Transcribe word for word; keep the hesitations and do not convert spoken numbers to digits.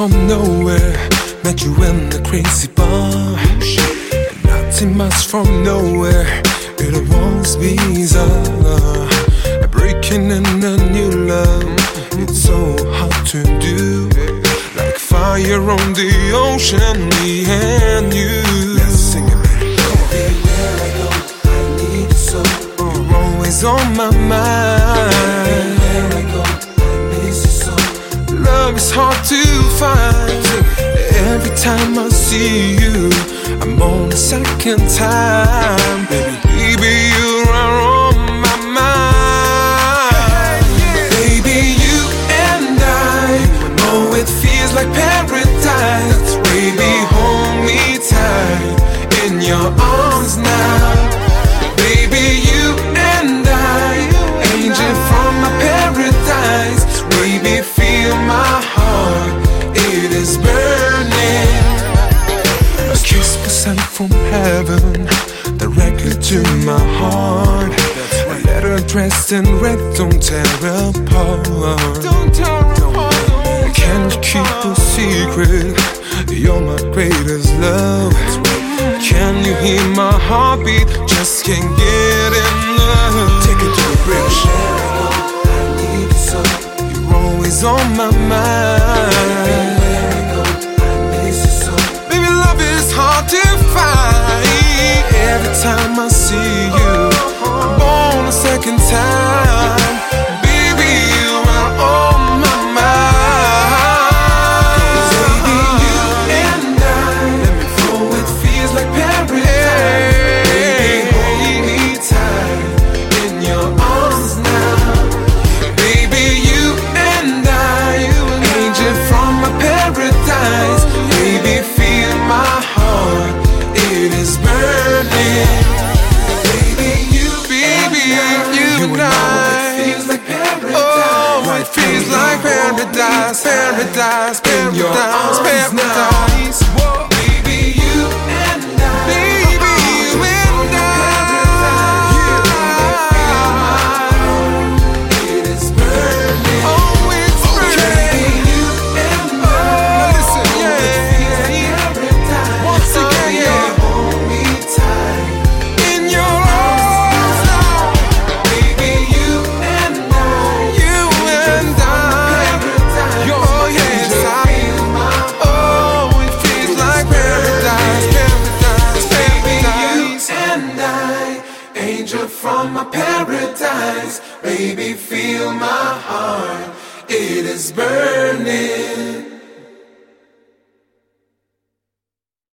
from nowhere, met you in the crazy bar. Nothing much from nowhere, it was bizarre. Breaking in a new love, it's so hard to do. Like fire on the ocean, me and you. Let's sing it, baby. Everywhere I go, I need you so. You're always on my mind. Everywhere I go, I miss you so. Love is hard to find. Every time I see you, I'm on a second time. Baby, baby, you are on my mind. Baby, you and I know it feels like paradise. Baby, hold me tight in your arms now. Baby, you and I, angel from my paradise. Baby, feel my heart, it is burning. A kiss was sent from heaven, directly to my heart. A letter dressed in red, don't tear apart. Can you keep a secret? You're my greatest love. Can you hear my heartbeat? Just can't get enough. Take it to the bridge. I need you so. You're always on my mind. Everywhere I go, I miss you so. Baby, love is hard to find. Every time I see you, I'm on a second time. Baby, you are on my mind. Baby, you and I, oh, it feels like paradise. Baby, hold me tight in your arms now. Baby, you and I, angel from my paradise. Baby, feel my heart, it is burning. Baby, you, Baby, you and I, feels like paradise. oh, it feels like paradise, paradise, paradise, paradise. Whoa. Baby, you and I, Baby, you and I, it is burning. oh, it's burning. Baby, you and I, Oh, listen, yeah, yeah. paradise. Once again, yeah. Hold me tight. In your arms now, Baby, you and I, you and I. paradise. Oh, yes, I. Feel my Oh, it feels like paradise, paradise, Baby, you paradise. and I, angel from my paradise. Baby, feel my heart, it is burning.